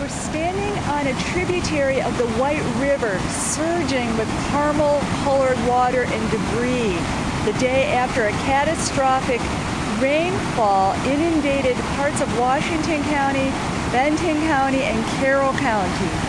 standing on a tributary of the White River, surging with caramel-colored water and debris, the day after a catastrophic rainfall inundated parts of Washington County, Benton County, and Carroll County.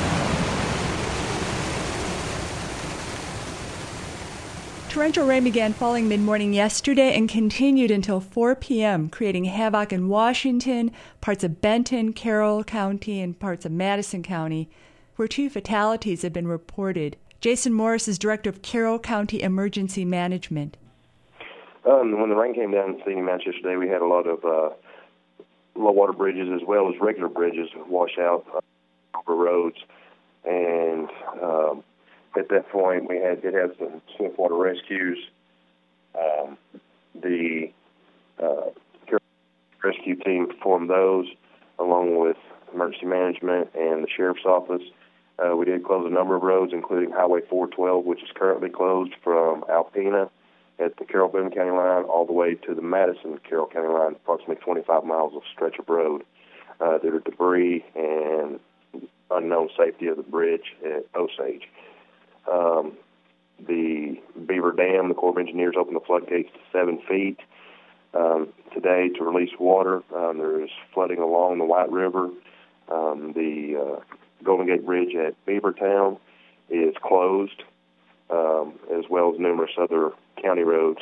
Torrential rain began falling mid-morning yesterday and continued until 4 p.m., creating havoc in Washington, parts of Benton, Carroll County, and parts of Madison County, where 2 fatalities have been reported. Jason Morris is director of Carroll County Emergency Management. When the rain came down in the city match yesterday, we had a lot of low-water bridges as well as regular bridges wash out over roads, and at that point, we did have some swiftwater rescues. The rescue team performed those, along with emergency management and the sheriff's office. We did close a number of roads, including Highway 412, which is currently closed from Alpena at the Carroll-Benton County line all the way to the Madison-Carroll County line, approximately 25 miles of stretch of road. There are debris and unknown safety of the bridge at Osage. The Beaver Dam, the Corps of Engineers opened the floodgates to 7 feet today to release water. There is flooding along the White River. The Golden Gate Bridge at Beavertown is closed, as well as numerous other county roads.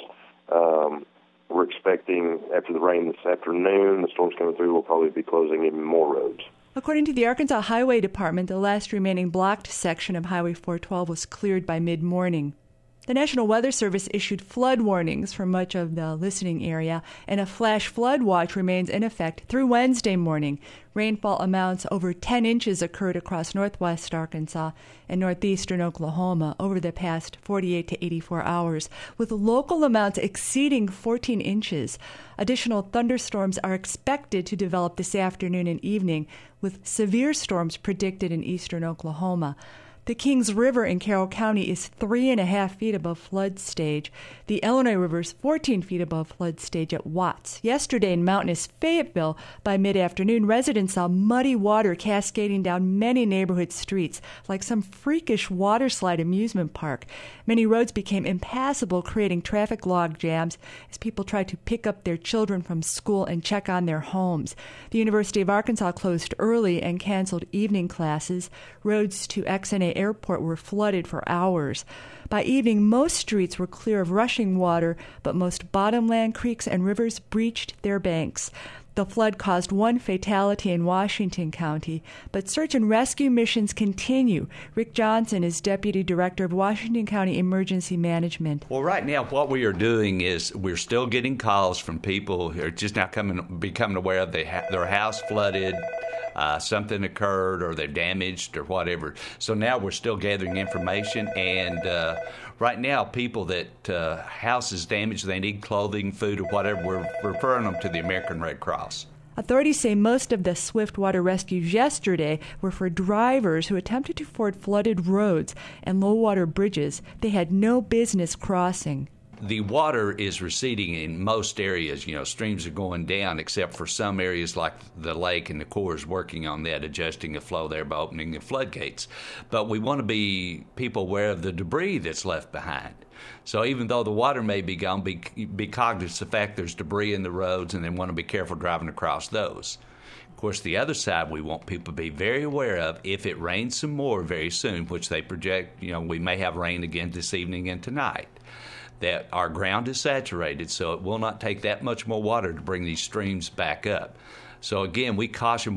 We're expecting, after the rain this afternoon, the storms coming through will probably be closing even more roads. According to the Arkansas Highway Department, the last remaining blocked section of Highway 412 was cleared by mid-morning. The National Weather Service issued flood warnings for much of the listening area, and a flash flood watch remains in effect through Wednesday morning. Rainfall amounts over 10 inches occurred across northwest Arkansas and northeastern Oklahoma over the past 48 to 84 hours, with local amounts exceeding 14 inches. Additional thunderstorms are expected to develop this afternoon and evening, with severe storms predicted in eastern Oklahoma. The Kings River in Carroll County is 3.5 feet above flood stage. The Illinois River is 14 feet above flood stage at Watts. Yesterday in mountainous Fayetteville, by mid-afternoon, residents saw muddy water cascading down many neighborhood streets, like some freakish waterslide amusement park. Many roads became impassable, creating traffic log jams as people tried to pick up their children from school and check on their homes. The University of Arkansas closed early and canceled evening classes. Roads to XNA Airport were flooded for hours. By evening, most streets were clear of rushing water, but most bottomland creeks and rivers breached their banks. The flood caused 1 fatality in Washington County, but search and rescue missions continue. Rick Johnson is Deputy Director of Washington County Emergency Management. Well, right now what we are doing is we're still getting calls from people who are just now becoming aware of their house flooded, something occurred, or they're damaged or whatever. So now we're still gathering information, and right now people that house is damaged, they need clothing, food, or whatever, we're referring them to the American Red Cross. Authorities say most of the swiftwater rescues yesterday were for drivers who attempted to ford flooded roads and low-water bridges they had no business crossing. The water is receding in most areas. Streams are going down, except for some areas like the lake, and the Corps is working on that, adjusting the flow there by opening the floodgates. But we want to be people aware of the debris that's left behind. So even though the water may be gone, be cognizant of the fact there's debris in the roads, and then want to be careful driving across those. Of course, the other side we want people to be very aware of, if it rains some more very soon, which they project, we may have rain again this evening and tonight, that our ground is saturated, so it will not take that much more water to bring these streams back up. So again, we caution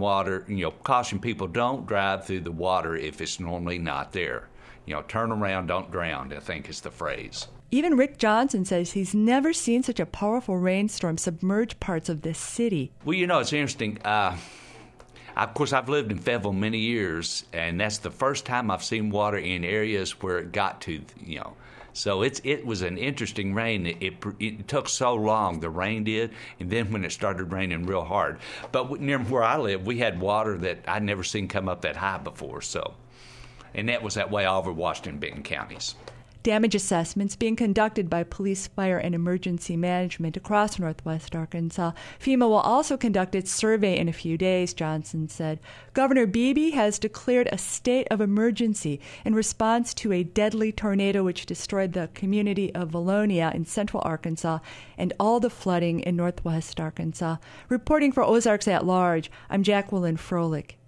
people, don't drive through the water if it's normally not there. Turn around, don't drown, I think is the phrase. Even Rick Johnson says he's never seen such a powerful rainstorm submerge parts of this city. Well, it's interesting. Of course, I've lived in Fayetteville many years, and that's the first time I've seen water in areas where it got to, So it was an interesting rain. It took so long, the rain did, and then when it started raining real hard. But near where I live, we had water that I'd never seen come up that high before. And that was that way all over Washington and Benton counties. damage assessments being conducted by police, fire, and emergency management across northwest Arkansas. FEMA will also conduct its survey in a few days, Johnson said. Governor Beebe has declared a state of emergency in response to a deadly tornado which destroyed the community of Valonia in central Arkansas and all the flooding in northwest Arkansas. Reporting for Ozarks at Large, I'm Jacqueline Froelich.